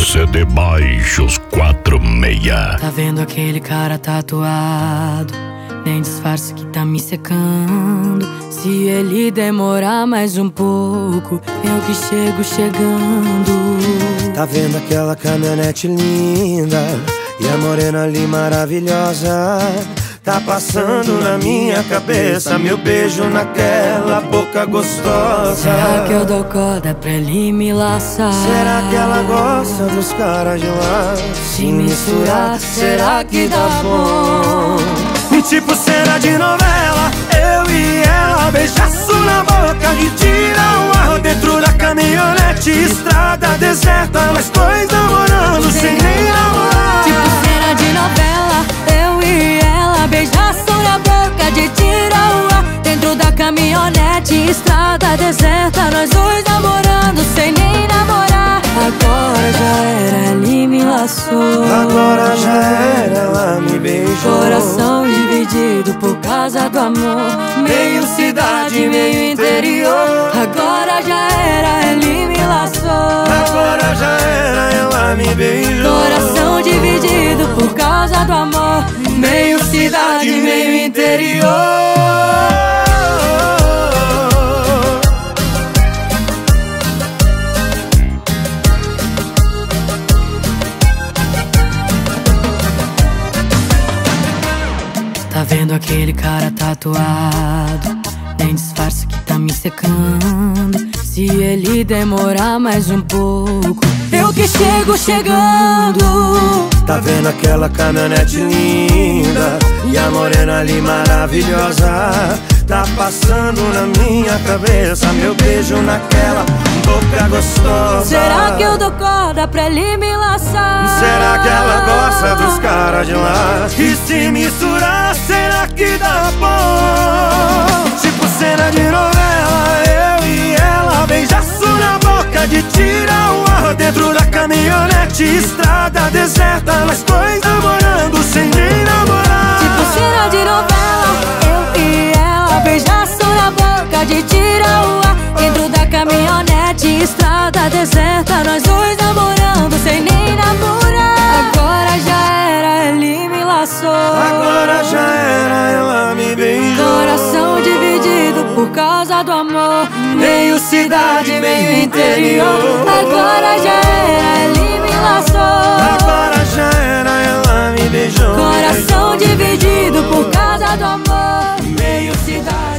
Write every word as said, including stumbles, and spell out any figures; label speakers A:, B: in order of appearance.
A: C D Baixos quatro seis.
B: Tá vendo aquele cara tatuado? Nem disfarce que tá me secando. Se ele demorar mais um pouco, eu que chego chegando.
C: Tá vendo aquela caminhonete linda e a morena ali maravilhosa? Tá passando na minha cabeça meu beijo naquela boca gostosa.
B: Será que eu dou corda pra ele me laçar?
C: Será que ela gosta dos caras de lá?
B: Se misturar, será que dá bom?
C: Tipo cena de novela, eu e ela, beijaço na boca que tira o ar dentro da caminhonete, estrada deserta, nós dois namorando sem nem namorar.
B: Tipo cena de novela, eu e ela, beijaço na boca de tira o ar dentro da caminhonete, estrada deserta, nós dois namorando sem nem namorar. Agora já era, ele me laçou.
C: Agora já era, ela me beijou.
B: Coração dividido por causa do amor, meio cidade, meio interior. Agora já era, ele me laçou.
C: Agora já era, ela me beijou.
B: Coração dividido por causa do amor, meio cidade, meio interior. Tá vendo aquele cara tatuado? Nem disfarce que tá me secando. Se ele demorar mais um pouco, eu que chego chegando.
C: Tá vendo aquela caminhonete linda e a morena ali maravilhosa? Tá passando na minha cabeça meu beijo naquela boca gostosa.
B: Será que eu dou corda pra ele me laçar?
C: Será que ela gosta dos caras de lá? E se misturar, será que dá bom? Tipo cena de novela, eu e ela, beijaço na boca de tira o ar dentro da caminhonete, estrada deserta, nós dois namorando sem nem namorar.
B: Tipo cena de novela, eu e ela, beijaço na boca de tira o ar dentro da caminhonete, estrada deserta, nós dois namorando sem nem namorar. Agora já era, ele me laçou.
C: Agora já era, ela me beijou.
B: Coração dividido por causa do amor, meio cidade, meio interior. Agora já era, ele me laçou.
C: Agora já era, ela me beijou.
B: Coração dividido por causa do amor, meio cidade.